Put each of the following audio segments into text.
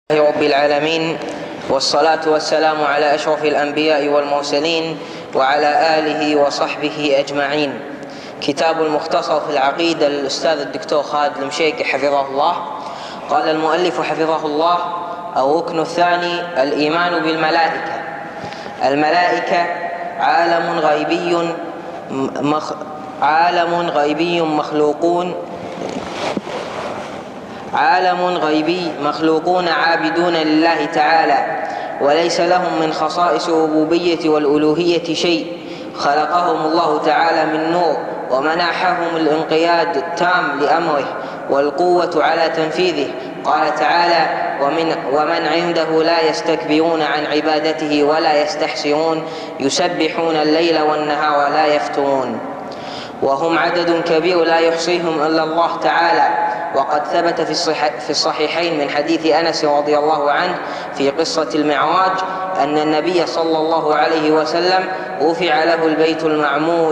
رب العالمين، والصلاة والسلام على أشرف الأنبياء والمرسلين وعلى آله وصحبه أجمعين. كتاب المختصر في العقيدة للأستاذ الدكتور خالد المشيكي حفظه الله. قال المؤلف حفظه الله: الركن الثاني الإيمان بالملائكة. الملائكة عالم غيبي مخلوقون عابدون لله تعالى، وليس لهم من خصائص الربوبية والألوهية شيء. خلقهم الله تعالى من نور، ومنحهم الانقياد التام لأمره والقوة على تنفيذه. قال تعالى: ومن عنده لا يستكبرون عن عبادته ولا يستحسرون، يسبحون الليل والنهار لا يفترون. وهم عدد كبير لا يحصيهم إلا الله تعالى. وقد ثبت في الصحيحين من حديث أنس رضي الله عنه في قصة المعراج أن النبي صلى الله عليه وسلم رفع له البيت المعمور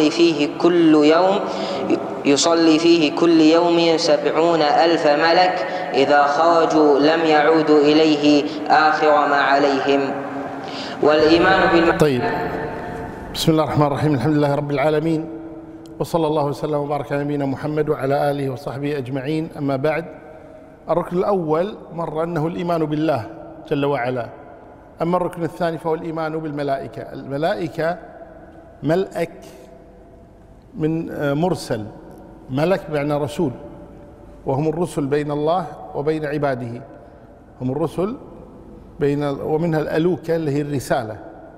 يصلي فيه كل يوم 70,000 ملك، إذا خرجوا لم يعودوا إليه آخر ما عليهم. والإيمان طيب، بسم الله الرحمن الرحيم. الحمد لله رب العالمين، وصلى الله وسلم وبارك على نبينا محمد وعلى آله وصحبه أجمعين. أما بعد، الركن الأول مر أنه الإيمان بالله جل وعلا. أما الركن الثاني فهو الإيمان بالملائكة. الملائكة ملأك من مرسل، ملك بمعنى رسول، وهم الرسل بين الله وبين عباده. هم الرسل ومنها الألوكة اللي هي الرسالة.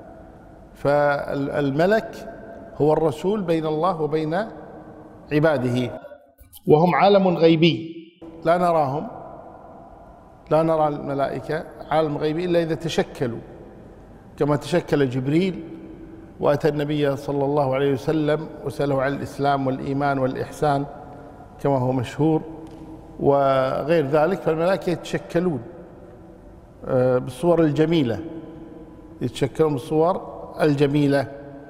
فالملك هو الرسول بين الله وبين عباده، وهم عالم غيبي لا نراهم، لا نرى الملائكة، عالم غيبي إلا إذا تشكلوا، كما تشكل جبريل وأتى النبي صلى الله عليه وسلم وسأله عن الإسلام والإيمان والإحسان كما هو مشهور، وغير ذلك. فالملائكة يتشكلون بالصور الجميلة، يتشكلون بالصور الجميلة.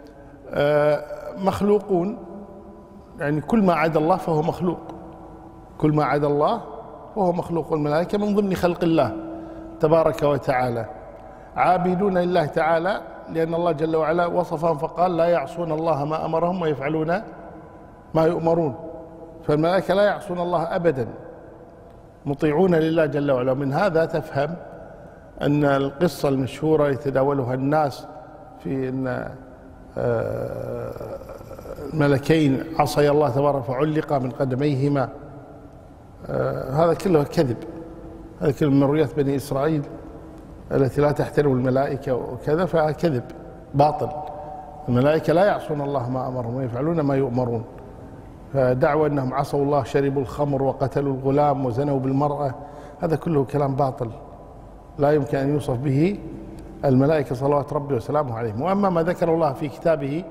مخلوقون، يعني كل ما عدا الله فهو مخلوق، كل ما عدا الله فهو مخلوق. الملائكة من ضمن خلق الله تبارك وتعالى. عابدون لله تعالى، لأن الله جل وعلا وصفهم فقال: لا يعصون الله ما أمرهم ويفعلون ما يؤمرون. فالملائكة لا يعصون الله أبدا، مطيعون لله جل وعلا. من هذا تفهم أن القصة المشهورة يتداولها الناس في أن الملكين عصي الله تبارك فعلقا من قدميهما، هذا كله كذب، هذا كله من رؤيات بني إسرائيل التي لا تحترم الملائكة وكذا، فكذب باطل. الملائكة لا يعصون الله ما أمرهم ويفعلون ما يؤمرون. فدعوى أنهم عصوا الله، شربوا الخمر وقتلوا الغلام وزنوا بالمرأة، هذا كله كلام باطل لا يمكن أن يوصف به الملائكة صلوات ربي وسلامه عليهم. وأما ما ذكر الله في كتابه: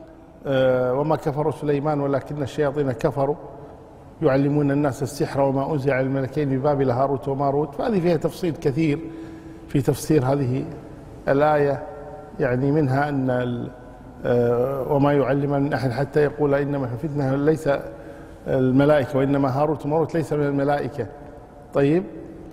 وما كفر سليمان ولكن الشياطين كفروا يعلمون الناس السحر وما أنزل على الملكين ببابل هاروت وماروت، فهذه فيها تفصيل كثير في تفسير هذه الآية. يعني منها أن وما يعلمان من أحد حتى يقول إنما فتنة ليس الملائكة، وإنما هاروت وماروت ليس من الملائكة. طيب،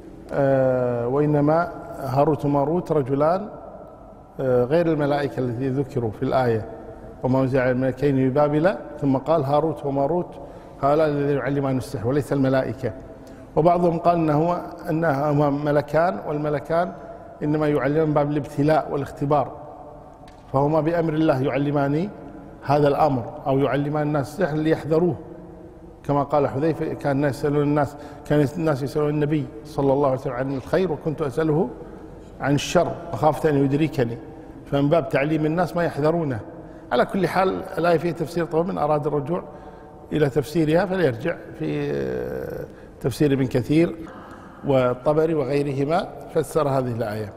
وإنما هاروت وماروت رجلان غير الملائكة الذي ذكروا في الآية: وما أنزل على الملكين ببابل، ثم قال هاروت وماروت هؤلاء الذين يعلمان السحر وليس الملائكة. وبعضهم قال أنهما ملكان، والملكان إنما يعلمان باب الابتلاء والاختبار، فهما بأمر الله يعلمان هذا الأمر، أو يعلمان الناس السحر ليحذروه، كما قال حذيفة: كان الناس يسألون النبي صلى الله عليه وسلم عن الخير وكنت أسأله عن الشر مخافة أن يدركني. فمن باب تعليم الناس ما يحذرونه. على كل حال، الآية فيها تفسير طبعا، من أراد الرجوع إلى تفسيرها فليرجع في تفسير ابن كثير والطبري وغيرهما، فسر هذه الآية.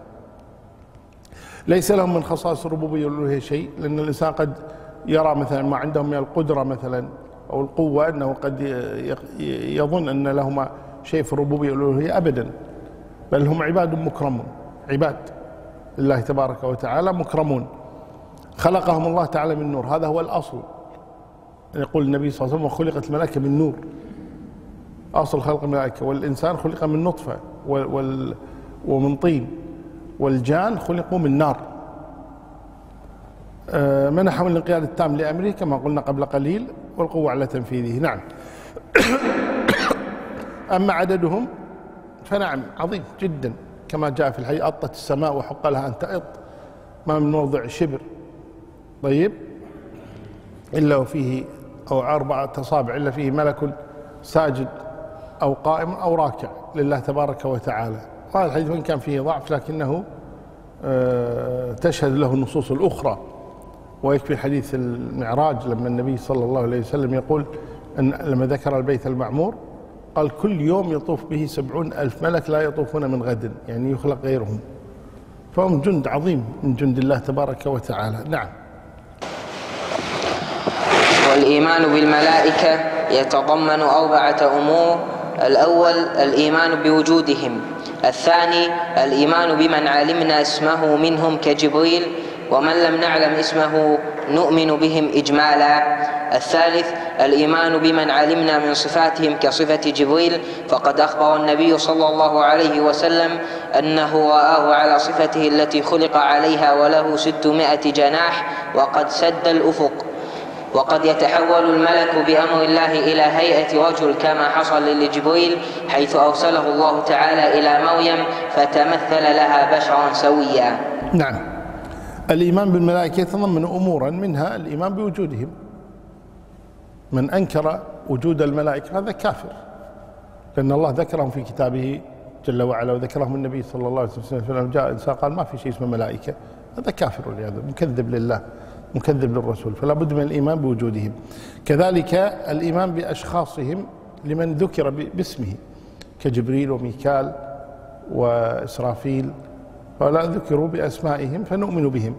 ليس لهم من خصائص الربوبية والألوهية شيء، لأن الإنسان قد يرى مثلا ما عندهم من القدرة مثلا أو القوة، أنه قد يظن أن لهما شيء في الربوبية والألوهية. أبدا، بل هم عباد مكرمون، عباد لله تبارك وتعالى مكرمون. خلقهم الله تعالى من نور، هذا هو الأصل. يقول النبي صلى الله عليه وسلم: وخلقت الملائكة من نور. أصل خلق الملائكة، والإنسان خلق من نطفة، ومن طين، والجان خلقوا من نار. منحهم الانقياد التام لأمره كما قلنا قبل قليل، والقوة على تنفيذه. نعم. أما عددهم فنعم عظيم جدا، كما جاء في الحديث: أطت السماء وحق لها أن تأط، ما من موضع شبر طيب إلا وفيه، أو 4 أصابع إلا فيه ملك ساجد أو قائم أو راكع لله تبارك وتعالى. هذا الحديث وإن كان فيه ضعف لكنه تشهد له النصوص الأخرى. ويكفي حديث المعراج لما النبي صلى الله عليه وسلم يقول أن لما ذكر البيت المعمور قال: كل يوم يطوف به 70,000 ملك لا يطوفون من غد، يعني يخلق غيرهم. فهم جند عظيم من جند الله تبارك وتعالى. نعم. والإيمان بالملائكة يتضمن 4 أمور: الأول الإيمان بوجودهم، الثاني الإيمان بمن علمنا اسمه منهم كجبريل، ومن لم نعلم اسمه نؤمن بهم إجمالا، الثالث الإيمان بمن علمنا من صفاتهم كصفة جبريل، فقد أخبر النبي صلى الله عليه وسلم أنه رآه على صفته التي خلق عليها وله 600 جناح وقد سد الأفق. وقد يتحول الملك بأمر الله إلى هيئة رجل كما حصل لجبريل حيث أرسله الله تعالى إلى مريم فتمثل لها بشرا سويا. نعم. الإيمان بالملائكة يتضمن أمورا، منها الإيمان بوجودهم. من أنكر وجود الملائكة هذا كافر، لأن الله ذكرهم في كتابه جل وعلا، وذكرهم النبي صلى الله عليه وسلم. جاء إنسان قال ما في شيء اسمه ملائكة، هذا كافر والعياذ بالله، مكذب لله مكذب للرسول. فلا بد من الإيمان بوجودهم. كذلك الإيمان بأشخاصهم لمن ذكر باسمه كجبريل وميكال وإسرافيل، فلا ذكروا بأسمائهم فنؤمن بهم،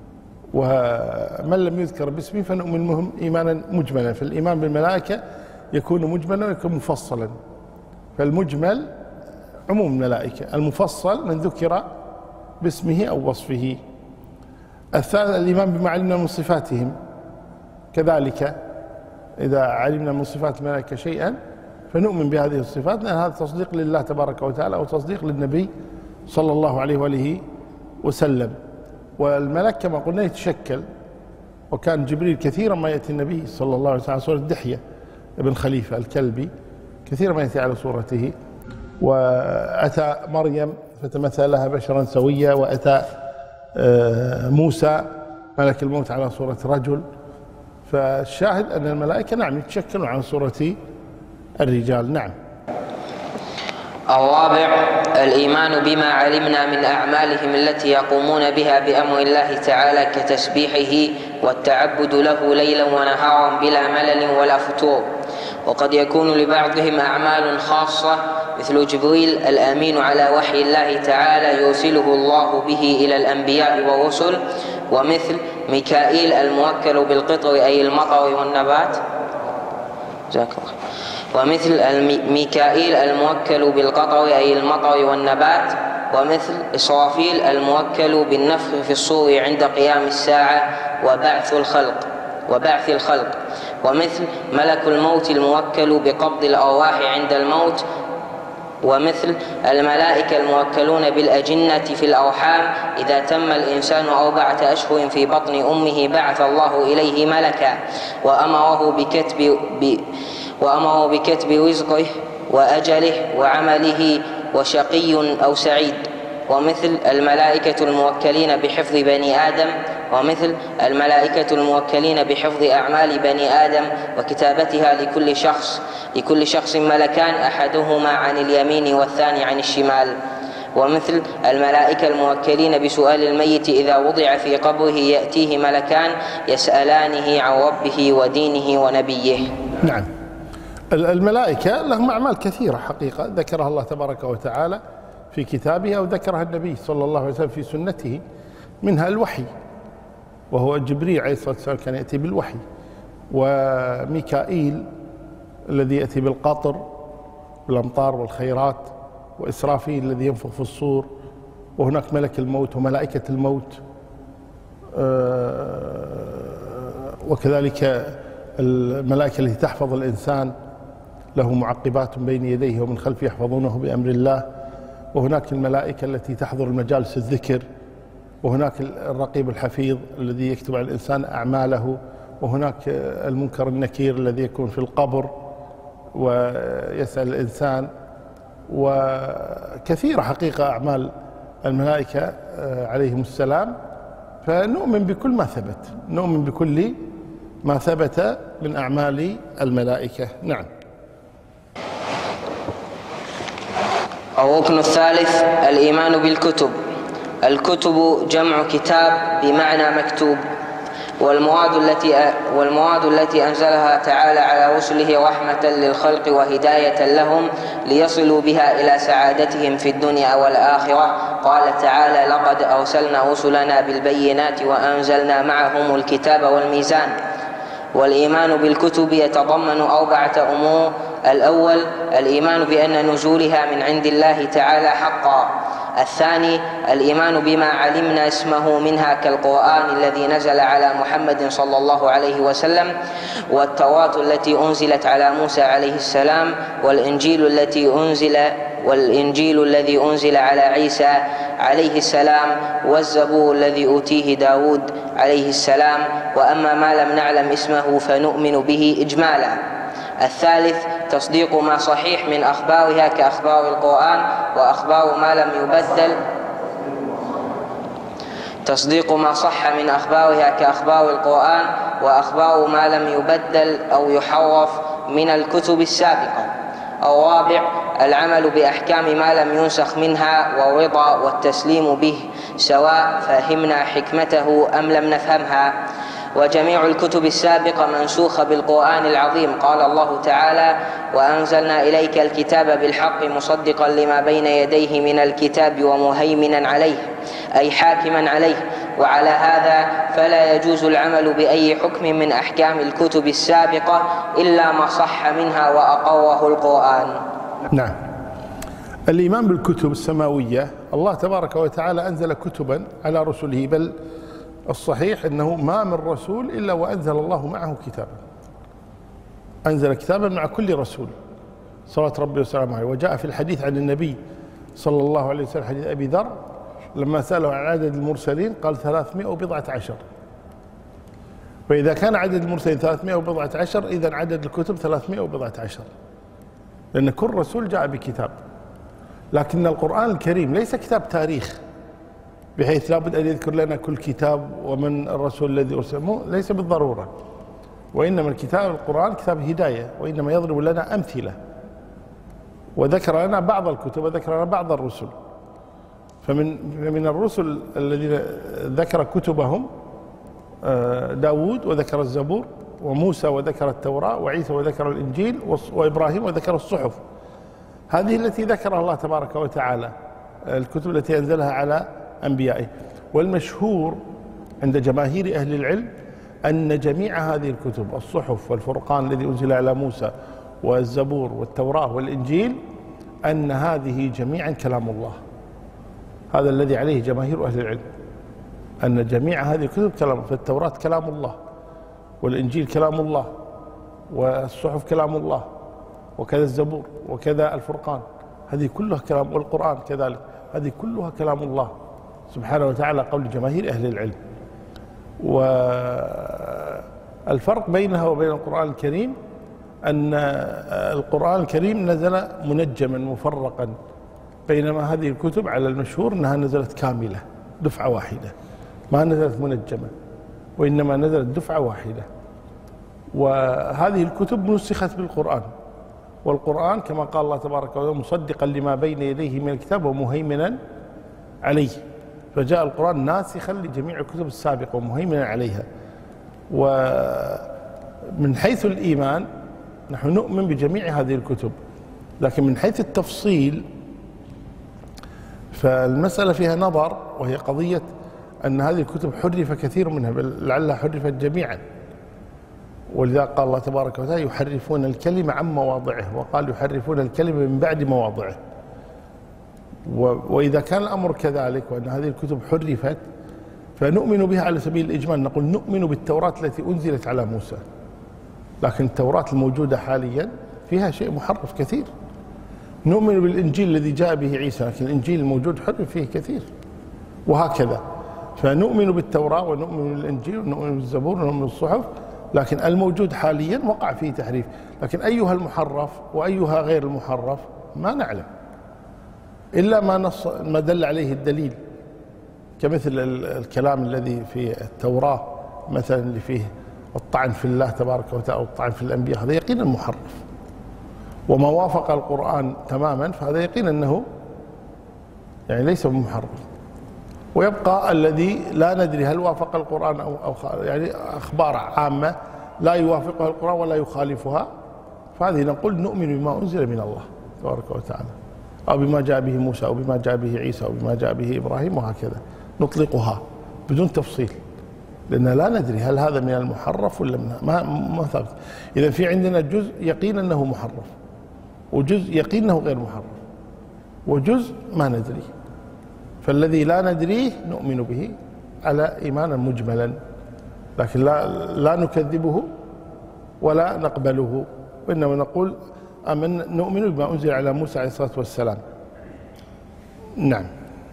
ومن لم يذكر باسمه فنؤمن بهم إيمانا مجملا. فالإيمان بالملائكة يكون مجملا ويكون مفصلا. فالمجمل عموم الملائكة، المفصل من ذكر باسمه أو وصفه. الثالث الإيمان بما علمنا من صفاتهم، كذلك إذا علمنا من صفات الملائكة شيئا فنؤمن بهذه الصفات، لأن هذا تصديق لله تبارك وتعالى أو تصديق للنبي صلى الله عليه وآله وسلم. والملك كما قلنا يتشكل، وكان جبريل كثيرا ما يأتي النبي صلى الله عليه وسلم على صورة دحية ابن خليفة الكلبي، كثيرا ما يأتي على صورته. وأتى مريم فتمثل لها بشرا سويا، وأتى موسى ملك الموت على صورة رجل. فالشاهد أن الملائكة نعم يتشكلون على صورة الرجال. نعم. الرابع الإيمان بما علمنا من أعمالهم التي يقومون بها بأمر الله تعالى كتسبيحه والتعبد له ليلا ونهارا بلا ملل ولا فتور. وقد يكون لبعضهم أعمال خاصة مثل جبريل الأمين على وحي الله تعالى يرسله الله به إلى الأنبياء والرسل، ومثل ميكائيل الموكل بالقطر أي المطر والنبات، ومثل ميكائيل الموكل بالقطر أي المطر والنبات، ومثل إسرافيل الموكل بالنفخ في الصور عند قيام الساعة وبعث الخلق، ومثل ملك الموت الموكل بقبض الأرواح عند الموت، ومثل الملائكة الموكلون بالأجنة في الأرحام إذا تم الإنسان 4 أشهر في بطن أمه بعث الله إليه ملكا وأمره بكتب رزقه وأجله وعمله وشقي أو سعيد، ومثل الملائكة الموكلين بحفظ بني آدم، ومثل الملائكة الموكلين بحفظ أعمال بني آدم وكتابتها لكل شخص ملكان أحدهما عن اليمين والثاني عن الشمال، ومثل الملائكة الموكلين بسؤال الميت إذا وضع في قبره يأتيه ملكان يسألانه عن ربه ودينه ونبيه. نعم. الملائكة لهم أعمال كثيرة حقيقة ذكرها الله تبارك وتعالى في كتابه أو ذكرها النبي صلى الله عليه وسلم في سنته، منها الوحي، وهو جبريل عليه الصلاة والسلام كان يأتي بالوحي، وميكائيل الذي يأتي بالقطر بالأمطار والخيرات، وإسرافيل الذي ينفخ في الصور، وهناك ملك الموت وملائكة الموت، وكذلك الملائكة التي تحفظ الإنسان له معقبات بين يديه ومن خلفه يحفظونه بأمر الله، وهناك الملائكة التي تحضر المجالس الذكر، وهناك الرقيب الحفيظ الذي يكتب على الإنسان أعماله، وهناك المنكر النكير الذي يكون في القبر ويسأل الإنسان. وكثيرة حقيقة أعمال الملائكة عليهم السلام، فنؤمن بكل ما ثبت، نؤمن بكل ما ثبت من أعمال الملائكة. نعم. الركن الثالث الإيمان بالكتب. الكتب جمع كتاب بمعنى مكتوب، والمواد التي أنزلها تعالى على رسله رحمة للخلق وهداية لهم ليصلوا بها إلى سعادتهم في الدنيا والآخرة. قال تعالى: لقد أرسلنا رسلنا بالبينات وأنزلنا معهم الكتاب والميزان. والإيمان بالكتب يتضمن 4 أمور. الأول الإيمان بأن نزولها من عند الله تعالى حقا. الثاني الإيمان بما علمنا اسمه منها كالقرآن الذي نزل على محمد صلى الله عليه وسلم، والتوراة التي أنزلت على موسى عليه السلام، والإنجيل الذي أنزل على عيسى عليه السلام، والزبور الذي أوتيه داود عليه السلام. وأما ما لم نعلم اسمه فنؤمن به إجمالا. الثالث تصديق ما صحيح من أخبارها كأخبار القرآن، وأخبار ما لم يبدل تصديق ما صح من أخبارها كأخبار القرآن، وأخبار ما لم يبدل أو يحرف من الكتب السابقة. الرابع العمل بأحكام ما لم ينسخ منها، والرضا والتسليم به سواء فهمنا حكمته أم لم نفهمها. وجميع الكتب السابقة منسوخة بالقرآن العظيم. قال الله تعالى: وأنزلنا إليك الكتاب بالحق مصدقا لما بين يديه من الكتاب ومهيمنا عليه، أي حاكما عليه. وعلى هذا فلا يجوز العمل بأي حكم من أحكام الكتب السابقة إلا ما صح منها وأقره القرآن. نعم. الإيمان بالكتب السماوية، الله تبارك وتعالى أنزل كتبا على رسله، بل الصحيح أنه ما من رسول إلا وأنزل الله معه كتابا، أنزل كتابا مع كل رسول صلوات ربي وسلامه عليه. وجاء في الحديث عن النبي صلى الله عليه وسلم حديث أبي ذر لما سأله عن عدد المرسلين قال 314. فإذا كان عدد المرسلين 314 إذن عدد الكتب 314، لأن كل رسول جاء بكتاب. لكن القرآن الكريم ليس كتاب تاريخ بحيث لابد أن يذكر لنا كل كتاب ومن الرسول الذي أرسله، ليس بالضرورة. وإنما الكتاب القرآن كتاب هداية، وإنما يضرب لنا أمثلة، وذكر لنا بعض الكتب وذكر لنا بعض الرسل. فمن الرسل الذين ذكر كتبهم داود وذكر الزبور، وموسى وذكر التوراة، وعيسى وذكر الإنجيل، وإبراهيم وذكر الصحف. هذه التي ذكرها الله تبارك وتعالى، الكتب التي أنزلها على أنبيائه. والمشهور عند جماهير أهل العلم أن جميع هذه الكتب، الصحف والفرقان الذي أنزل على موسى والزبور والتوراة والإنجيل، أن هذه جميعا كلام الله. هذا الذي عليه جماهير أهل العلم، أن جميع هذه الكتب كلام الله. فالتوراة كلام الله، والإنجيل كلام الله، والصحف كلام الله، وكذا الزبور، وكذا الفرقان، هذه كلها كلام، والقرآن كذلك، هذه كلها كلام الله سبحانه وتعالى، قول جماهير أهل العلم. والفرق بينها وبين القرآن الكريم أن القرآن الكريم نزل منجما مفرقا، بينما هذه الكتب على المشهور أنها نزلت كاملة دفعة واحدة، ما نزلت منجمة، وإنما نزلت دفعة واحدة. وهذه الكتب نسخت بالقرآن، والقرآن كما قال الله تبارك وتعالى مصدقا لما بين يديه من الكتاب ومهيمنا عليه، فجاء القرآن ناسخا لجميع الكتب السابقة ومهيمنا عليها. ومن حيث الإيمان نحن نؤمن بجميع هذه الكتب، لكن من حيث التفصيل فالمسألة فيها نظر، وهي قضية أن هذه الكتب حرف كثير منها، بل لعلها حرفت جميعا. ولذا قال الله تبارك وتعالى يحرفون الكلمة عن مواضعه، وقال يحرفون الكلمة من بعد مواضعه. وإذا كان الأمر كذلك وأن هذه الكتب حرفت فنؤمن بها على سبيل الإجمال، نقول نؤمن بالتوراة التي أنزلت على موسى، لكن التوراة الموجودة حاليا فيها شيء محرف كثير، نؤمن بالإنجيل الذي جاء به عيسى، لكن الإنجيل الموجود حرف فيه كثير، وهكذا. فنؤمن بالتوراة ونؤمن بالإنجيل ونؤمن بالزبور ونؤمن بالصحف، لكن الموجود حاليا وقع فيه تحريف. لكن أيها المحرف وأيها غير المحرف ما نعلم، إلا ما دل عليه الدليل، كمثل الكلام الذي في التوراة مثلا اللي فيه الطعن في الله تبارك وتعالى أو الطعن في الأنبياء، هذا يقينا محرف. وما وافق القرآن تماما فهذا يقين أنه يعني ليس بمحرف. ويبقى الذي لا ندري هل وافق القرآن أو يعني أخبار عامة لا يوافقها القرآن ولا يخالفها، فهذه نقول نؤمن بما أنزل من الله تبارك وتعالى، أو بما جاء به موسى أو بما جاء به عيسى أو بما جاء به إبراهيم، وهكذا نطلقها بدون تفصيل، لأن لا ندري هل هذا من المحرف ولا ما ثابت. إذا في عندنا جزء يقين أنه محرف، وجزء يقين أنه غير محرف، وجزء ما ندري. فالذي لا ندريه نؤمن به على إيمانا مجملا، لكن لا نكذبه ولا نقبله، وإنما نقول نؤمن بما أنزل على موسى عليه الصلاة والسلام. نعم.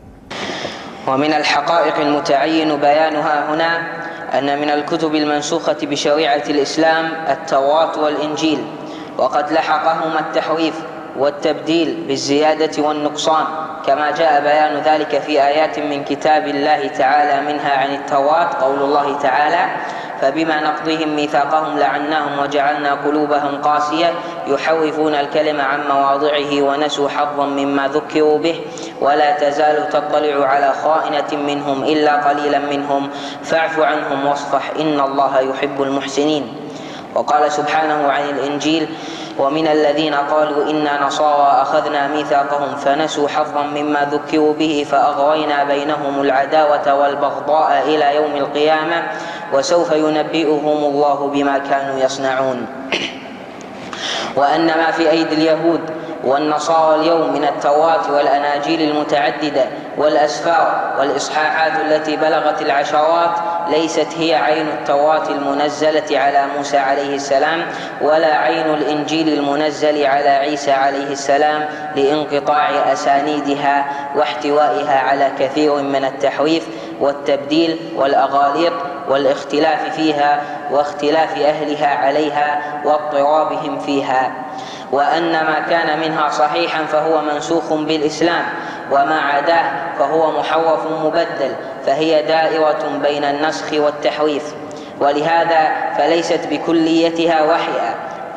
ومن الحقائق المتعين بيانها هنا أن من الكتب المنسوخة بشريعة الإسلام التوراة والإنجيل، وقد لحقهما التحريف والتبديل بالزيادة والنقصان، كما جاء بيان ذلك في آيات من كتاب الله تعالى، منها عن التوراة قول الله تعالى: فبما نقضهم ميثاقهم لعناهم وجعلنا قلوبهم قاسية يحرفون الكلم عن مواضعه ونسوا حظا مما ذكروا به ولا تزال تطلع على خائنة منهم إلا قليلا منهم فاعف عنهم واصفح إن الله يحب المحسنين. وقال سبحانه عن الإنجيل: ومن الذين قالوا إنا نصارى أخذنا ميثاقهم فنسوا حظا مما ذكروا به فأغوينا بينهم العداوة والبغضاء إلى يوم القيامة وسوف ينبئهم الله بما كانوا يصنعون. وأن ما في أيدي اليهود والنصارى اليوم من التوراة والأناجيل المتعددة والأسفار والإصحاحات التي بلغت العشرات ليست هي عين التوراة المنزلة على موسى عليه السلام ولا عين الإنجيل المنزل على عيسى عليه السلام، لانقطاع أسانيدها واحتوائها على كثير من التحريف والتبديل والأغاليط والاختلاف فيها واختلاف أهلها عليها واضطرابهم فيها. وأن ما كان منها صحيحا فهو منسوخ بالإسلام، وما عداه فهو محرف مبدل، فهي دائرة بين النسخ والتحريف، ولهذا فليست بكليتها وحيا،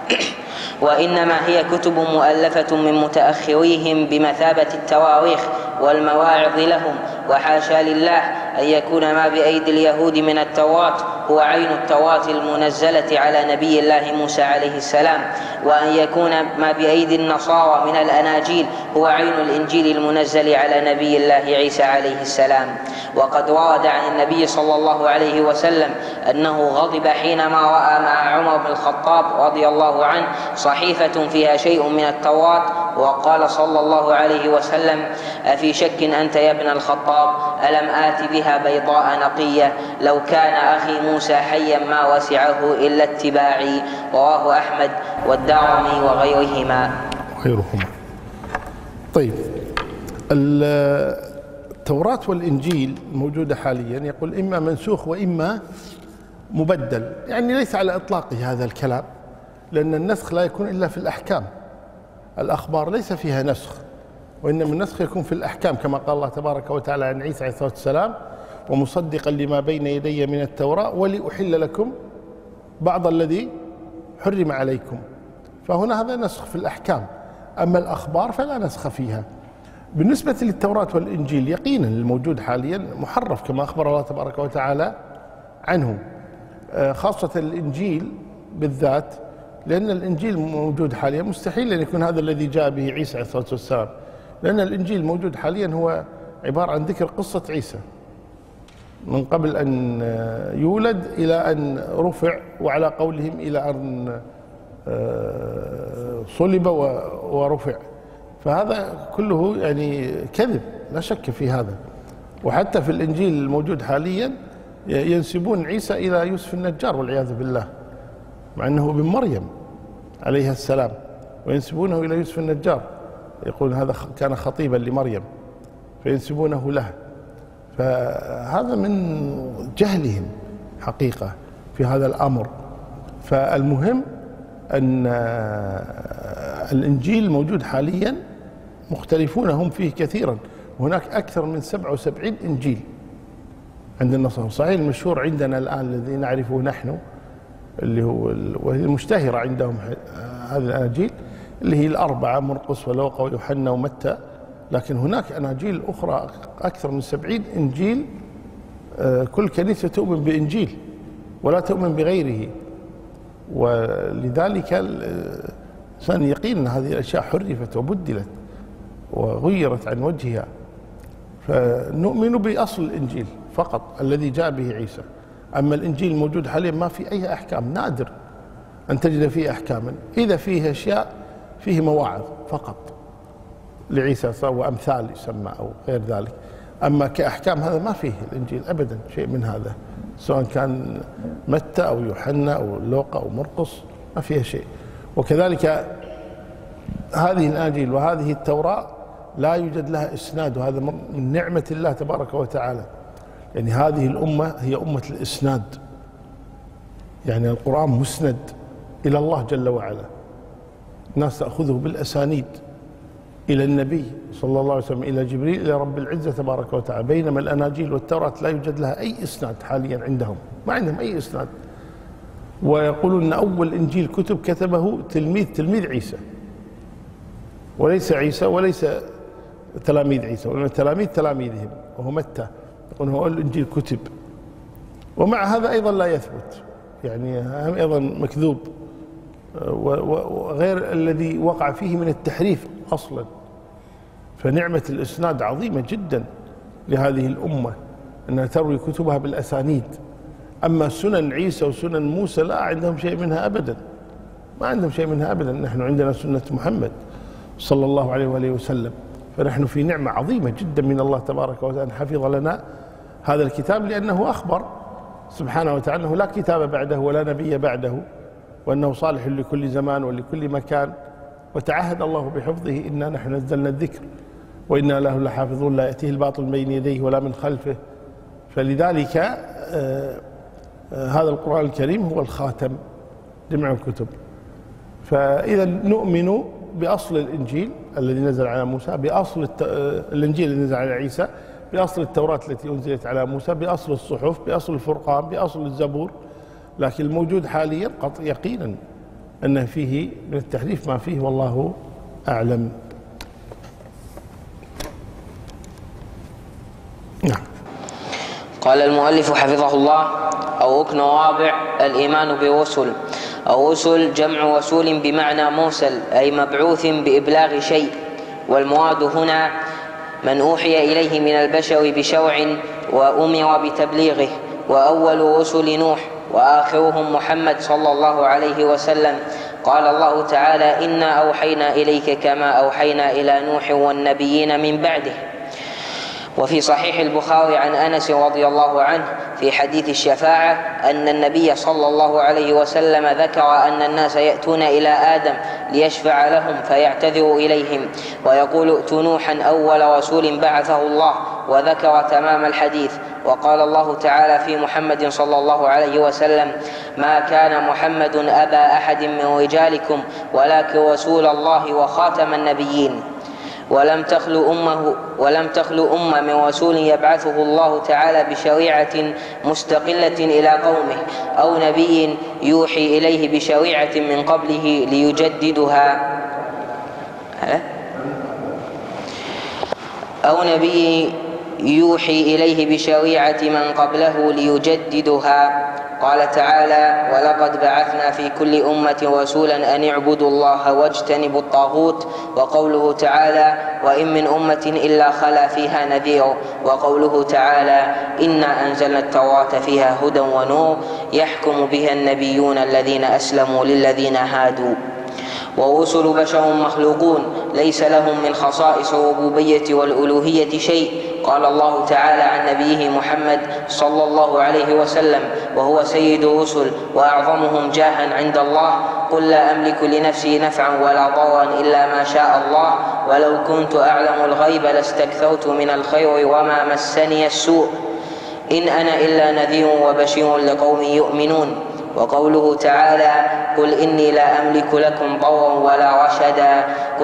وإنما هي كتب مؤلفة من متأخريهم بمثابة التواريخ والمواعظ لهم. وحاشا لله أن يكون ما بأيدي اليهود من التوراة هو عين التوراة المنزلة على نبي الله موسى عليه السلام، وأن يكون ما بأيدي النصارى من الأناجيل هو عين الإنجيل المنزل على نبي الله عيسى عليه السلام. وقد ورد عن النبي صلى الله عليه وسلم أنه غضب حينما رأى مع عمر بن الخطاب رضي الله عنه صحيفة فيها شيء من التوراة، وقال صلى الله عليه وسلم: أفي شك أنت يا ابن الخطاب؟ ألم آت بها بيضاء نقية؟ لو كان أخي موسى حيا ما وسعه إلا اتباعي. رواه أحمد والدارمي وغيرهما. طيب، التوراة والإنجيل موجودة حاليا يقول إما منسوخ وإما مبدل، يعني ليس على إطلاقه هذا الكلام، لأن النسخ لا يكون إلا في الأحكام. الأخبار ليس فيها نسخ، وإنما النسخ يكون في الأحكام، كما قال الله تبارك وتعالى عن عيسى عليه الصلاة والسلام: ومصدقا لما بين يدي من التوراة ولأحل لكم بعض الذي حرم عليكم. فهنا هذا نسخ في الأحكام، أما الأخبار فلا نسخ فيها. بالنسبة للتوراة والإنجيل يقينا الموجود حاليا محرف كما أخبر الله تبارك وتعالى عنه، خاصة الإنجيل بالذات، لأن الإنجيل موجود حاليا مستحيل أن يكون هذا الذي جاء به عيسى عليه الصلاة والسلام، لأن الإنجيل موجود حاليا هو عبارة عن ذكر قصة عيسى من قبل أن يولد إلى أن رفع، وعلى قولهم إلى أن صلب ورفع. فهذا كله يعني كذب، لا شك في هذا. وحتى في الإنجيل الموجود حاليا ينسبون عيسى إلى يوسف النجار والعياذ بالله، مع أنه ابن مريم عليها السلام، وينسبونه إلى يوسف النجار. يقول هذا كان خطيبا لمريم فينسبونه له. فهذا من جهلهم حقيقة في هذا الأمر. فالمهم أن الإنجيل موجود حاليا، مختلفون هم فيه كثيرا، وهناك أكثر من 77 إنجيل عند النصارى. صحيح المشهور عندنا الآن الذي نعرفه نحن اللي هو وهي المشتهرة عندهم هذه الأناجيل اللي هي الأربعة، مرقس ولوقا ويوحنا ومتى، لكن هناك أناجيل أخرى أكثر من 70 إنجيل. كل كنيسة تؤمن بإنجيل ولا تؤمن بغيره، ولذلك الإنسان يقين أن هذه الأشياء حرفت وبدلت وغيرت عن وجهها. فنؤمن بأصل الإنجيل فقط الذي جاء به عيسى. أما الإنجيل الموجود حاليا ما في أي أحكام، نادر أن تجد فيه أحكاما، إذا فيه أشياء فيه مواعظ فقط لعيسى وأمثال يسمى أو غير ذلك. أما كأحكام هذا ما فيه الإنجيل أبدا شيء من هذا، سواء كان متى أو يوحنا أو لوقا أو مرقس ما فيها شيء. وكذلك هذه الأناجيل وهذه التوراة لا يوجد لها إسناد، وهذا من نعمة الله تبارك وتعالى. يعني هذه الأمة هي أمة الإسناد، يعني القرآن مسند إلى الله جل وعلا، الناس تأخذه بالأسانيد إلى النبي صلى الله عليه وسلم، إلى جبريل، إلى رب العزة تبارك وتعالى. بينما الأناجيل والتوراة لا يوجد لها أي إسناد حاليا عندهم، ما عندهم أي إسناد. ويقولون أن أول إنجيل كتبه تلميذ عيسى، وليس عيسى وليس تلاميذ عيسى، وإنما تلاميذهم وهو متى، يقول هو الإنجيل كتب. ومع هذا أيضا لا يثبت، يعني هم أيضا مكذوب، وغير الذي وقع فيه من التحريف أصلا. فنعمة الإسناد عظيمة جدا لهذه الأمة أنها تروي كتبها بالأسانيد. أما سنن عيسى وسنن موسى لا عندهم شيء منها أبدا، ما عندهم شيء منها أبدا. نحن عندنا سنة محمد صلى الله عليه وآله وسلم. فنحن في نعمة عظيمة جدا من الله تبارك وتعالى أن حفظ لنا هذا الكتاب، لأنه أخبر سبحانه وتعالى أنه لا كتاب بعده ولا نبي بعده، وأنه صالح لكل زمان ولكل مكان. وتعهد الله بحفظه: إنا نحن نزلنا الذكر وإنا له لحافظون لا يأتيه الباطل من بين يديه ولا من خلفه. فلذلك هذا القرآن الكريم هو الخاتم جميع الكتب. فإذا نؤمن بأصل الإنجيل الذي نزل على موسى، بأصل الإنجيل الذي نزل على عيسى، بأصل التوراة التي أنزلت على موسى، بأصل الصحف، بأصل الفرقان، بأصل الزبور. لكن الموجود حاليا قطع يقينا أن فيه من التحريف ما فيه، والله أعلم. نعم. قال المؤلف حفظه الله: أو ركن رابع الإيمان برسل. أو رسل جمع وسول بمعنى مرسل، أي مبعوث بإبلاغ شيء. والمراد هنا من أوحي إليه من البشر بشرع وأمر بتبليغه. وأول رسل نوح، وآخرهم محمد صلى الله عليه وسلم. قال الله تعالى: إنا أوحينا إليك كما أوحينا إلى نوح والنبيين من بعده. وفي صحيح البخاري عن أنس رضي الله عنه في حديث الشفاعة أن النبي صلى الله عليه وسلم ذكر أن الناس يأتون إلى آدم ليشفع لهم فيعتذر إليهم ويقول: ائتوا نوحا أول رسول بعثه الله، وذكر تمام الحديث. وقال الله تعالى في محمد صلى الله عليه وسلم: ما كان محمد أبا أحد من رجالكم ولكن رسول الله وخاتم النبيين. ولم تخلو أمة من رسول يبعثه الله تعالى بشريعة مستقلة إلى قومه، أو نبي يوحي إليه بشريعة من قبله ليجددها، أو نبي يوحي إليه بشريعة من قبله ليجددها. قال تعالى: ولقد بعثنا في كل أمة رسولا أن اعبدوا الله واجتنبوا الطاغوت. وقوله تعالى: وإن من أمة إلا خلا فيها نذير. وقوله تعالى: إنا أنزلنا التوراة فيها هدى ونور يحكم بها النبيون الذين أسلموا للذين هادوا. ورسل بشر مخلوقون ليس لهم من خصائص الربوبية والألوهية شيء. قال الله تعالى عن نبيه محمد صلى الله عليه وسلم وهو سيد الرسل وأعظمهم جاها عند الله: قل لا أملك لنفسي نفعا ولا ضرا إلا ما شاء الله ولو كنت أعلم الغيب لاستكثرت من الخير وما مسني السوء إن أنا إلا نذير وبشير لقوم يؤمنون. وقوله تعالى قل إني لا أملك لكم ضرا ولا رشدا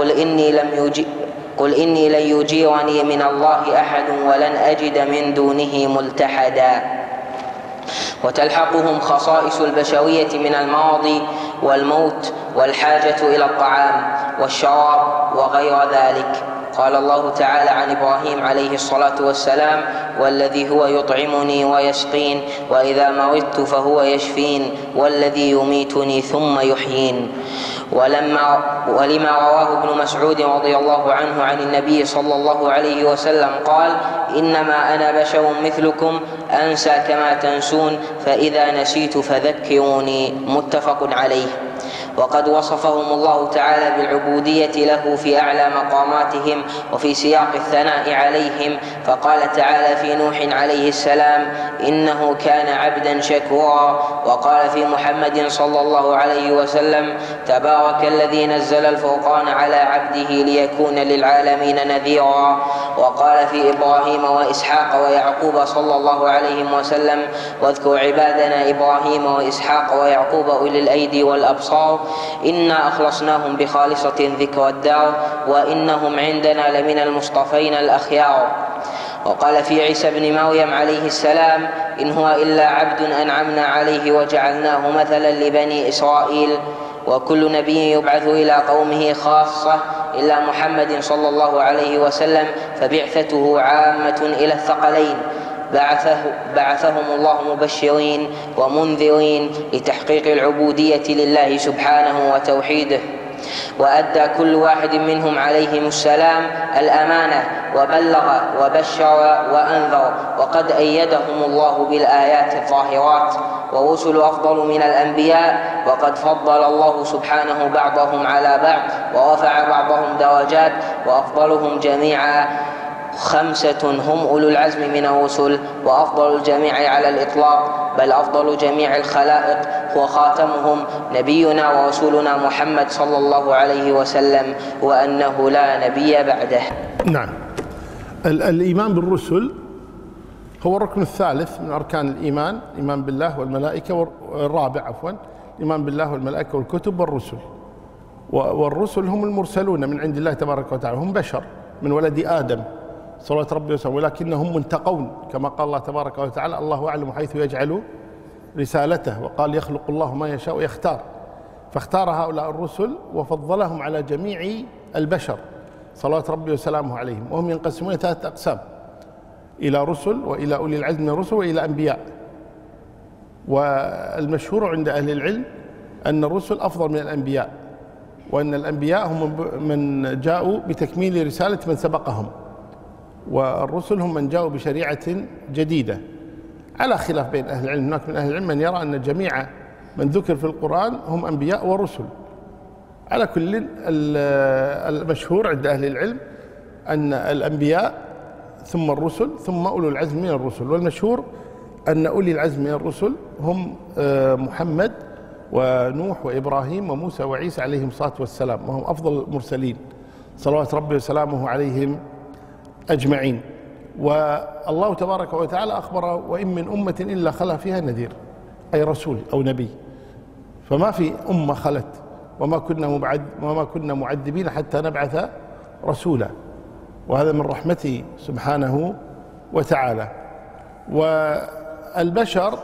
قل إني لن يجيرني من الله أحد ولن أجد من دونه ملتحدا. وتلحقهم خصائص البشرية من المرض والموت والحاجة إلى الطعام والشراب وغير ذلك. قال الله تعالى عن إبراهيم عليه الصلاة والسلام والذي هو يطعمني ويسقين وإذا مرضت فهو يشفين والذي يميتني ثم يحيين. ولما رواه ابن مسعود رضي الله عنه عن النبي صلى الله عليه وسلم قال إنما أنا بشر مثلكم أنسى كما تنسون فإذا نسيت فذكروني. متفق عليه. وقد وصفهم الله تعالى بالعبودية له في أعلى مقاماتهم وفي سياق الثناء عليهم، فقال تعالى في نوح عليه السلام إنه كان عبدا شكورا. وقال في محمد صلى الله عليه وسلم تبارك الذي نزل الفرقان على عبده ليكون للعالمين نذيرا. وقال في إبراهيم وإسحاق ويعقوب صلى الله عليه وسلم واذكر عبادنا إبراهيم وإسحاق ويعقوب أولي الأيدي والأبصار إنا أخلصناهم بخالصة ذكر الدار وإنهم عندنا لمن المصطفين الأخيار. وقال في عيسى بن مريم عليه السلام إن هو إلا عبد أنعمنا عليه وجعلناه مثلا لبني إسرائيل. وكل نبي يبعث إلى قومه خاصة إلا محمد صلى الله عليه وسلم فبعثته عامة إلى الثقلين. بعثهم الله مبشرين ومنذرين لتحقيق العبودية لله سبحانه وتوحيده. وأدى كل واحد منهم عليهم السلام الأمانة وبلغ وبشر وأنذر. وقد أيدهم الله بالآيات الظاهرات. ورسل أفضل من الأنبياء وقد فضل الله سبحانه بعضهم على بعض ورفع بعضهم درجات. وأفضلهم جميعا 5 هم أولو العزم من الرسل وأفضل الجميع على الإطلاق بل أفضل جميع الخلائق هو خاتمهم نبينا ورسولنا محمد صلى الله عليه وسلم وأنه لا نبي بعده. نعم. الإيمان بالرسل هو الركن الثالث من أركان الإيمان، الإيمان بالله والملائكة، الرابع الإيمان بالله والملائكة والكتب والرسل. والرسل هم المرسلون من عند الله تبارك وتعالى، هم بشر من ولد آدم صلوات ربي وسلامه، ولكنهم منتقون كما قال الله تبارك وتعالى الله أعلم حيث يجعل رسالته. وقال يخلق الله ما يشاء ويختار، فاختار هؤلاء الرسل وفضلهم على جميع البشر صلوات ربي وسلامه عليهم. وهم ينقسمون إلى 3 أقسام: إلى رسل وإلى أولي العزم من الرسل وإلى أنبياء. والمشهور عند أهل العلم أن الرسل أفضل من الأنبياء، وأن الأنبياء هم من جاءوا بتكميل رسالة من سبقهم، والرسل هم من جاءوا بشريعة جديدة، على خلاف بين أهل العلم. هناك من أهل العلم من يرى أن جميع من ذكر في القرآن هم أنبياء ورسل. على كل المشهور عند أهل العلم أن الأنبياء ثم الرسل ثم أولو العزم من الرسل. والمشهور أن أولي العزم من الرسل هم محمد ونوح وإبراهيم وموسى وعيسى عليهم الصلاة والسلام، وهم أفضل المرسلين صلوات ربي وسلامه عليهم أجمعين. والله تبارك وتعالى أخبر وإن من أمة إلا خلا فيها نذير، أي رسول أو نبي. فما في أمة خلت وما كنا معذبين حتى نبعث رسولا، وهذا من رحمته سبحانه وتعالى. والبشر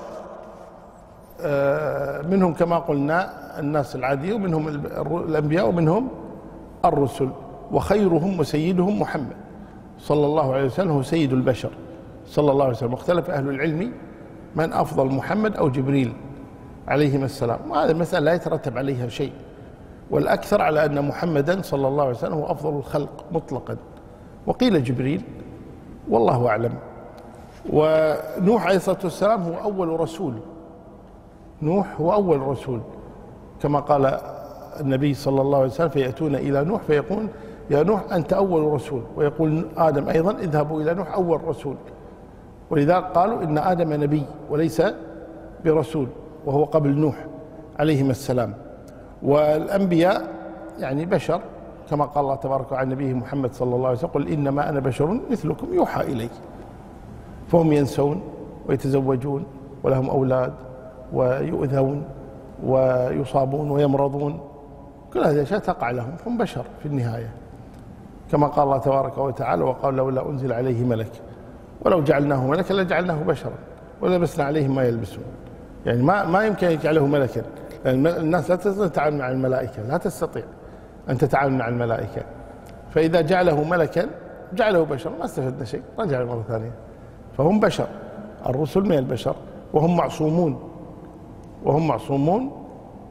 منهم كما قلنا الناس العادية، ومنهم الأنبياء ومنهم الرسل. وخيرهم وسيدهم محمد صلى الله عليه وسلم هو سيد البشر صلى الله عليه وسلم. واختلف أهل العلم من أفضل محمد أو جبريل عليهما السلام، وهذه المسألة لا يترتب عليها شيء، والأكثر على أن محمدا صلى الله عليه وسلم هو أفضل الخلق مطلقا، وقيل جبريل والله أعلم. ونوح عليه الصلاة والسلام هو أول رسول، نوح هو أول رسول كما قال النبي صلى الله عليه وسلم فيأتون إلى نوح فيقول يا نوح أنت أول رسول، ويقول آدم أيضا اذهبوا إلى نوح أول رسول. ولذلك قالوا إن آدم نبي وليس برسول، وهو قبل نوح عليهما السلام. والأنبياء يعني بشر كما قال الله تبارك عن نبيه محمد صلى الله عليه وسلم: قل إنما أنا بشر مثلكم يوحى إلي. فهم ينسون ويتزوجون ولهم أولاد ويؤذون ويصابون ويمرضون، كل هذه الأشياء تقع لهم، هم بشر في النهاية، كما قال الله تبارك وتعالى: وقال لولا أنزل عليه ملك ولو جعلناه ملكا لجعلناه بشرا ولبسنا عليهم ما يلبسون. يعني ما يمكن أن يجعله ملكا، لأن الناس لا تستطيع تتعامل مع الملائكة، لا تستطيع أن تتعامل مع الملائكة، فإذا جعله ملكا جعله بشرا ما استفدنا شيء، رجع مرة ثانية. فهم بشر، الرسل من البشر، وهم معصومون، وهم معصومون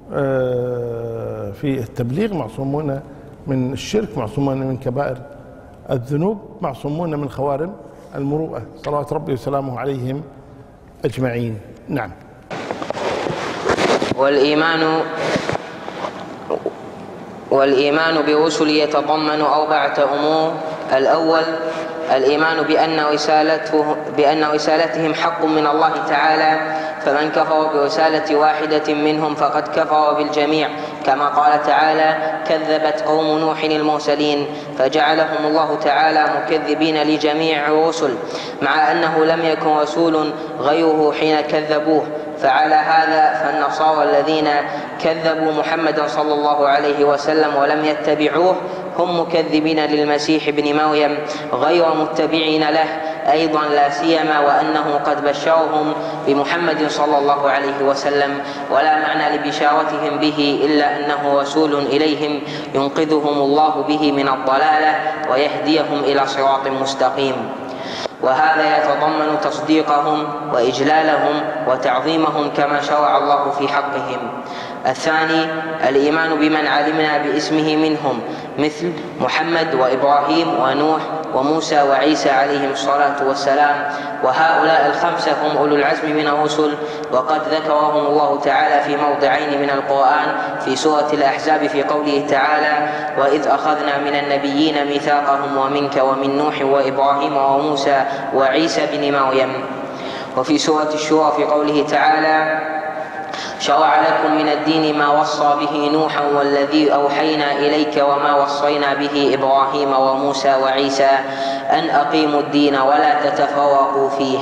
في التبليغ، معصومون من الشرك، معصومون من كبائر الذنوب، معصومون من خوارم المروءة، صلوات ربي وسلامه عليهم أجمعين. نعم. والإيمان برسل يتضمن 4 أمور: الأول الإيمان بأن رسالتهم حق من الله تعالى، فمن كفر برسالة واحدة منهم فقد كفر بالجميع، كما قال تعالى: كذبت قوم نوح المرسلين، فجعلهم الله تعالى مكذبين لجميع الرسل، مع أنه لم يكن رسول غيره حين كذبوه. فعلى هذا فالنصارى الذين كذبوا محمدا صلى الله عليه وسلم ولم يتبعوه هم مكذبين للمسيح ابن مريم غير متبعين له أيضا، لا سيما وأنه قد بشرهم بمحمد صلى الله عليه وسلم، ولا معنى لبشارتهم به إلا أنه رسول إليهم ينقذهم الله به من الضلالة ويهديهم إلى صراط مستقيم. وهذا يتضمن تصديقهم وإجلالهم وتعظيمهم كما شرع الله في حقهم. الثاني الإيمان بمن علمنا باسمه منهم، مثل محمد وإبراهيم ونوح وموسى وعيسى عليهم الصلاة والسلام، وهؤلاء ال5 هم أولو العزم من الرسل، وقد ذكرهم الله تعالى في موضعين من القرآن: في سورة الأحزاب في قوله تعالى: وإذ أخذنا من النبيين ميثاقهم ومنك ومن نوح وإبراهيم وموسى وعيسى بن مريم، وفي سورة الشورى في قوله تعالى: شرع لكم من الدين ما وصى به نوحا والذي أوحينا إليك وما وصينا به إبراهيم وموسى وعيسى أن أقيموا الدين ولا تتفرقوا فيه.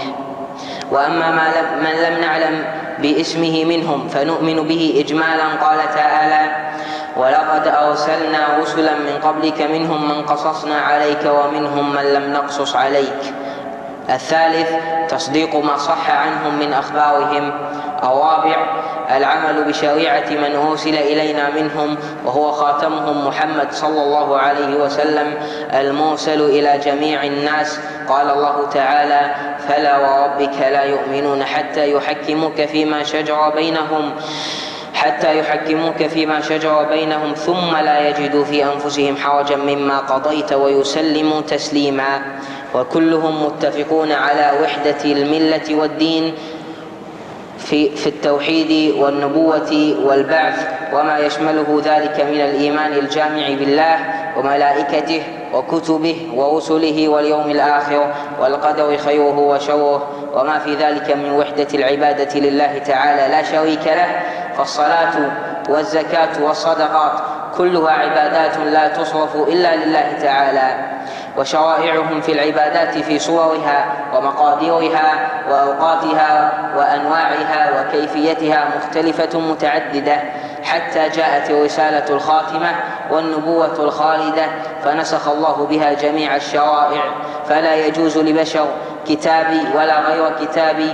وأما من لم نعلم باسمه منهم فنؤمن به إجمالا. قال تعالى: ولقد أرسلنا رسلا من قبلك منهم من قصصنا عليك ومنهم من لم نقصص عليك. الثالث تصديق ما صح عنهم من أخبارهم. الرابع العمل بشريعة من أرسل إلينا منهم، وهو خاتمهم محمد صلى الله عليه وسلم المرسل إلى جميع الناس. قال الله تعالى: فلا وربك لا يؤمنون حتى يحكموك فيما شجر بينهم ثم لا يجدوا في أنفسهم حرجا مما قضيت ويسلموا تسليما. وكلهم متفقون على وحدة الملة والدين في التوحيد والنبوة والبعث، وما يشمله ذلك من الإيمان الجامع بالله وملائكته وكتبه ورسله واليوم الآخر والقدر خيره وشره، وما في ذلك من وحدة العبادة لله تعالى لا شريك له. فالصلاة والزكاة والصدقات كلها عبادات لا تصرف إلا لله تعالى، وشرائعهم في العبادات في صورها ومقاديرها وأوقاتها وأنواعها وكيفيتها مختلفة متعددة، حتى جاءت الرسالة الخاتمة والنبوة الخالدة فنسخ الله بها جميع الشرائع. فلا يجوز لبشر كتابي ولا غير كتابي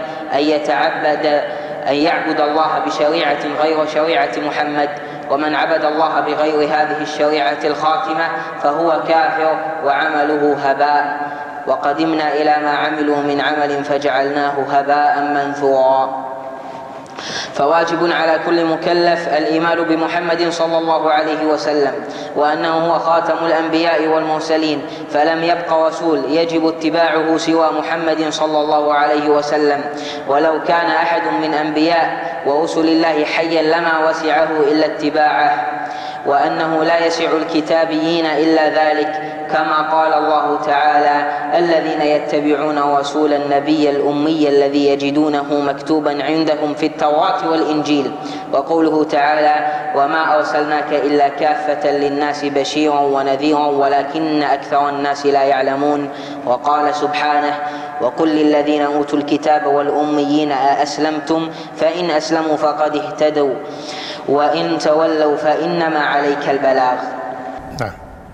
أن يعبد الله بشريعة غير شريعة محمد، ومن عبد الله بغير هذه الشريعة الخاتمة فهو كافر وعمله هباء. وقدمنا إلى ما عملوا من عمل فجعلناه هباء منثورا. فواجب على كل مكلف الإيمان بمحمد صلى الله عليه وسلم، وأنه هو خاتم الأنبياء والمرسلين، فلم يبق رسول يجب اتباعه سوى محمد صلى الله عليه وسلم، ولو كان أحد من أنبياء ورسل الله حيا لما وسعه إلا اتباعه، وأنه لا يسع الكتابيين إلا ذلك، كما قال الله تعالى: الذين يتبعون الرسول النبي الأمي الذي يجدونه مكتوبا عندهم في التوراة والإنجيل. وقوله تعالى: وما أرسلناك إلا كافة للناس بشيرا ونذيرا ولكن أكثر الناس لا يعلمون. وقال سبحانه: وقل للذين أوتوا الكتاب والأميين أأسلمتم فإن أسلموا فقد اهتدوا وإن تولوا فإنما عليك البلاغ. نعم.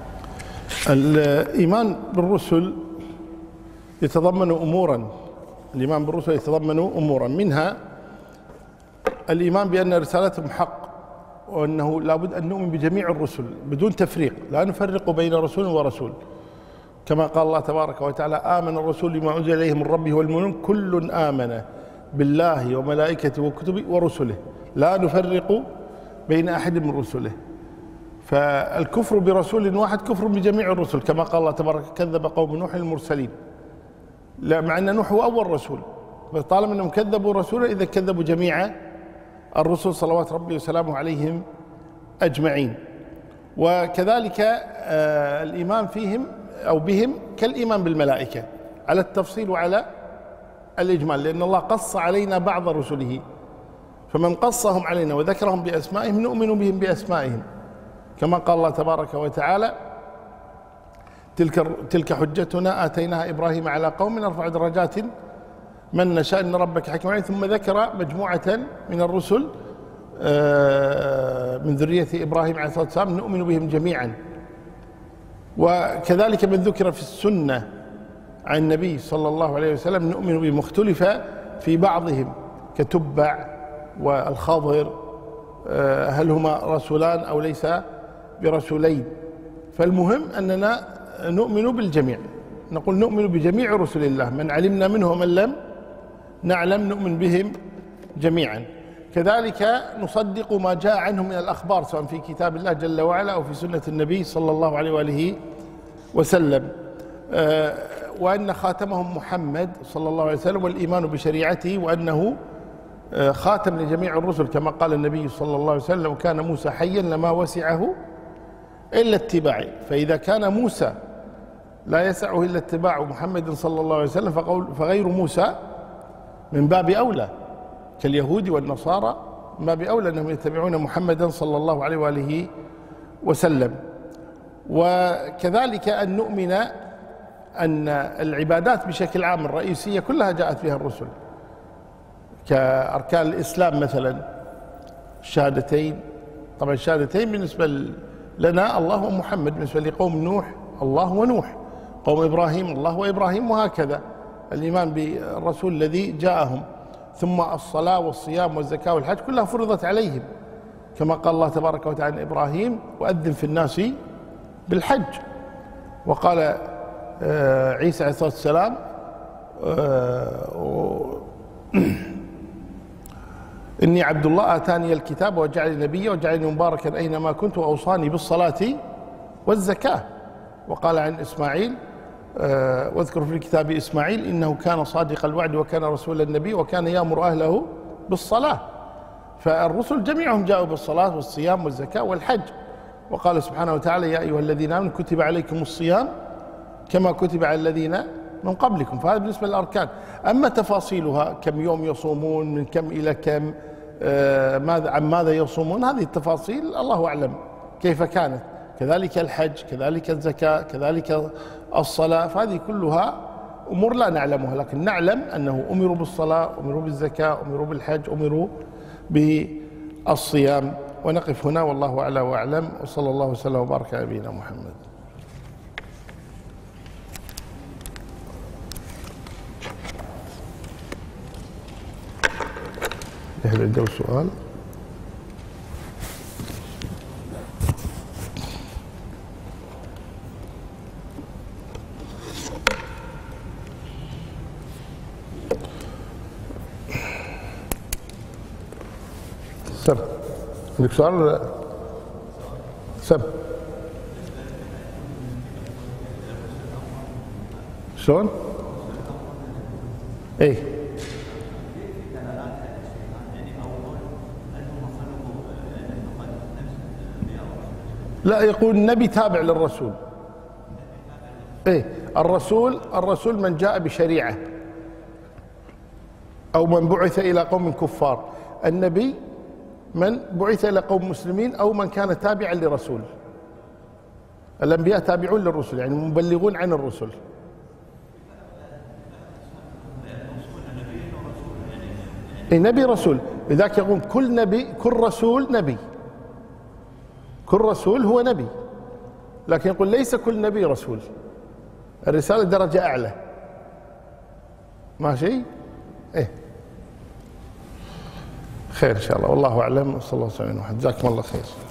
الإيمان بالرسل يتضمن أمورا، الإيمان بالرسل يتضمن أمورا، منها الإيمان بأن رسالتهم حق، وأنه لابد أن نؤمن بجميع الرسل بدون تفريق، لا نفرق بين رسول ورسول، كما قال الله تبارك وتعالى: آمن الرسول بما أنزل إليه من ربه والمؤمنون كل آمن بالله وملائكته وكتبه ورسله لا نفرق بين أحد من رسله. فالكفر برسول واحد كفر بجميع الرسل، كما قال الله تبارك: كذب قوم نوح المرسلين، لا مع أن نوح هو أول رسول، طالما أنهم كذبوا رسولا إذا كذبوا جميع الرسل صلوات ربي وسلامه عليهم أجمعين. وكذلك الإيمان فيهم أو بهم كالإيمان بالملائكة على التفصيل وعلى الإجمال، لأن الله قص علينا بعض رسله، فمن قصهم علينا وذكرهم بأسمائهم نؤمن بهم بأسمائهم، كما قال الله تبارك وتعالى: تلك حجتنا آتيناها إبراهيم على قوم نرفع درجات من نشاء إن ربك حكيم عليم. ثم ذكر مجموعة من الرسل من ذرية إبراهيم عليه الصلاة والسلام نؤمن بهم جميعا. وكذلك من ذكر في السنة عن النبي صلى الله عليه وسلم نؤمن بهم، مختلفة في بعضهم كتبع والخضر، هل هما رسولان أو ليس برسولين. فالمهم أننا نؤمن بالجميع، نقول نؤمن بجميع رسل الله، من علمنا منه ومن لم نعلم نؤمن بهم جميعا. كذلك نصدق ما جاء عنهم من الأخبار سواء في كتاب الله جل وعلا أو في سنة النبي صلى الله عليه وآله وسلم، وأن خاتمهم محمد صلى الله عليه وسلم، والإيمان بشريعته وأنه خاتم لجميع الرسل، كما قال النبي صلى الله عليه وسلم: كان موسى حيا لما وسعه إلا اتباعي. فإذا كان موسى لا يسعه إلا اتباع محمد صلى الله عليه وسلم فغير موسى من باب أولى، كاليهود والنصارى من باب أولى أنهم يتبعون محمدا صلى الله عليه وآله وسلم. وكذلك أن نؤمن أن العبادات بشكل عام الرئيسية كلها جاءت بها الرسل، كأركان الإسلام مثلا الشهادتين. طبعا الشهادتين بالنسبة لنا الله ومحمد، بالنسبة لقوم نوح الله ونوح، قوم إبراهيم الله وإبراهيم، وهكذا الإيمان بالرسول الذي جاءهم. ثم الصلاة والصيام والزكاة والحج كلها فرضت عليهم، كما قال الله تبارك وتعالى عن إبراهيم: وأذن في الناس بالحج. وقال عيسى عليه الصلاة والسلام: إني عبد الله آتاني الكتاب وجعلني نبيا وجعلني مباركا أينما كنت وأوصاني بالصلاة والزكاة. وقال عن إسماعيل: واذكر في الكتاب إسماعيل إنه كان صادق الوعد وكان رسول النبي وكان يأمر أهله بالصلاة. فالرسل جميعهم جاءوا بالصلاة والصيام والزكاة والحج. وقال سبحانه وتعالى: يا أيها الذين آمنوا كتب عليكم الصيام كما كتب على الذين من قبلكم. فهذا بالنسبة للأركان. أما تفاصيلها كم يوم يصومون، من كم إلى كم، عن ماذا يصومون، هذه التفاصيل الله أعلم كيف كانت. كذلك الحج، كذلك الزكاة، كذلك الصلاة، فهذه كلها أمور لا نعلمها، لكن نعلم أنه أمروا بالصلاة، أمروا بالزكاة، أمروا بالحج، أمروا بالصيام. ونقف هنا والله أعلى وأعلم، وصلى الله وسلم وبارك على نبينا محمد. هل عنده سؤال؟ سم، عندك سؤال ولا لا؟ سم. شلون؟ ايه لا، يقول النبي تابع للرسول. إيه الرسول من جاء بشريعة أو من بعث إلى قوم كفار. النبي من بعث إلى قوم مسلمين أو من كان تابعا لرسول. الأنبياء تابعون للرسل يعني مبلغون عن الرسل. إيه نبي رسول، لذلك يقول كل نبي كل رسول نبي، كل رسول هو نبي، لكن يقول ليس كل نبي رسول، الرسالة درجة أعلى. ماشي؟ إيه خير إن شاء الله، والله أعلم، وصلى الله وسلم. جزاكم الله خير.